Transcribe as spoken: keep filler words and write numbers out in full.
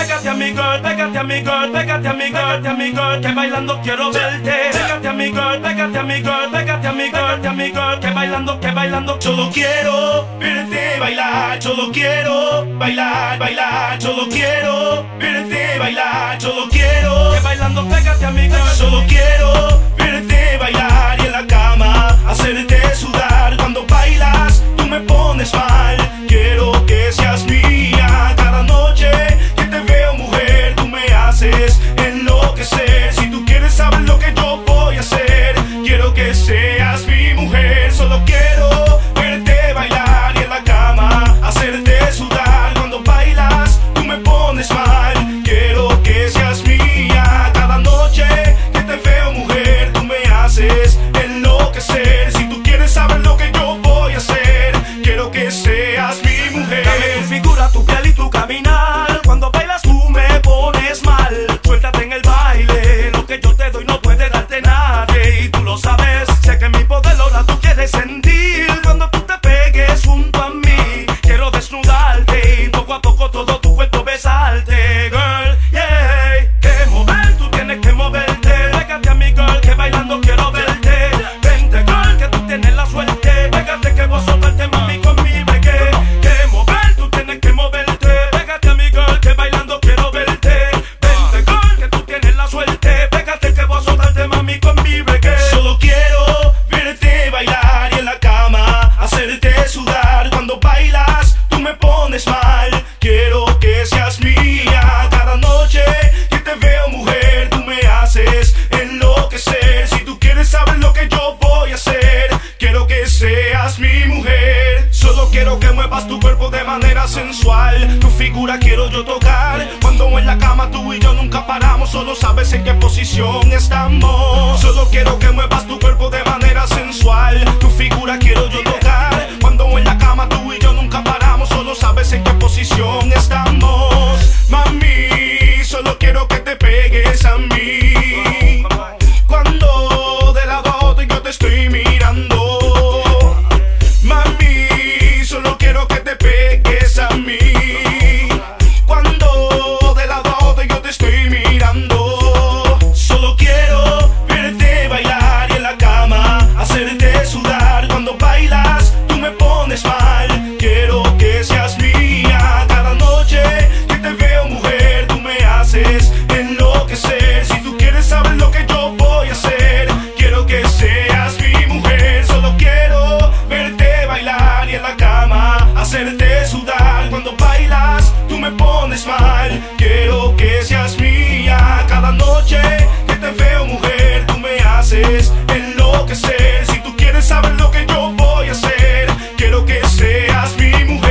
Pégate a mi girl, pégate a mi girl, pégate a mi girl, pégate a mi girl, que bailando quiero verte. Pégate a mi girl, pégate a mi girl, pégate a mi girl, pégate a mi girl, que bailando, que bailando. Solo quiero verte bailar, solo quiero bailar, bailar, solo quiero verte bailar, solo quiero que bailando, pégate a mi girl. Solo quiero verte bailar y en la cama hacerte sudar. Cuando bailas tú me pones mal, quiero que seas mía. Cada noche que te veo, mujer, tú me haces enloquecer. Si tú quieres saber lo que yo voy a hacer, quiero que seas mi mujer. Solo quiero verte bailar y en la cama hacerte sudar. Cuando bailas tú me pones mal, quiero que seas mía. Cada noche que te veo, mujer, tú me haces enloquecer. Si tú quieres saber lo que yo voy a hacer, quiero que seas mi mujer. Dame tu figura, tu piel y tu caminar. Cuando bailas tú me pones mal. Suéltate en el baile, lo que yo te doy no puede darte nadie. Y tú lo sabes, sé que mi poder ahora tú quieres sentir. Cuando tú te pegues junto a mí, quiero desnudarte y poco a poco todo tu cuerpo besarte, girl, yeah. Que mover, tú tienes que moverte. Pégate a mi girl, que bailando quiero verte. Vente, girl, que tú tienes la suerte. Pégate que voy a soltarte, mami, con mi reggae. Que mover, tú tienes que moverte. Pégate a mi girl, que bailando quiero verte. Vente, girl, que tú tienes la suerte. Pégate que voy a soltarte, mami, con mi reggae. Solo quiero verte bailar y en la cama hacerte sudar. Cuando bailas tú me pones mal, quiero que seas mía. Cada noche que te veo, mujer, tú me haces enloquecer. Si tú quieres saber lo que yo voy a hacer, quiero que seas mi mujer. Solo quiero que muevas tu cuerpo de manera sensual. Tu figura quiero yo tocar. Cuando en la cama tú y yo nunca paramos, solo sabes en qué posición estamos. Solo quiero que muevas tu cuerpo de manera sensual. Tu figura quiero yo tocar. Cuando en la cama tú y yo nunca paramos, solo sabes en qué posición estamos. Mami, solo quiero que te pegues a mí. Cuando de lado a otro yo te estoy mirando, mami, solo quiero que te pegues a mí. Cuando de lado a otro yo te estoy mirando, solo quiero verte bailar y en la cama hacerte sudar. Cuando bailas tú me pones mal, quiero que seas mía. Cada noche que te veo, mujer, tú me haces enloquecer. Si tú quieres saber lo que yo voy a hacer, quiero que seas mi mujer. Solo quiero verte bailar y en la cama hacerte sudar. Cuando bailas tú me pones mal, quiero que seas mía. Cada noche que te veo, mujer, tú me haces enloquecer. Si tú quieres saber lo que yo voy a hacer, quiero que seas mi mujer.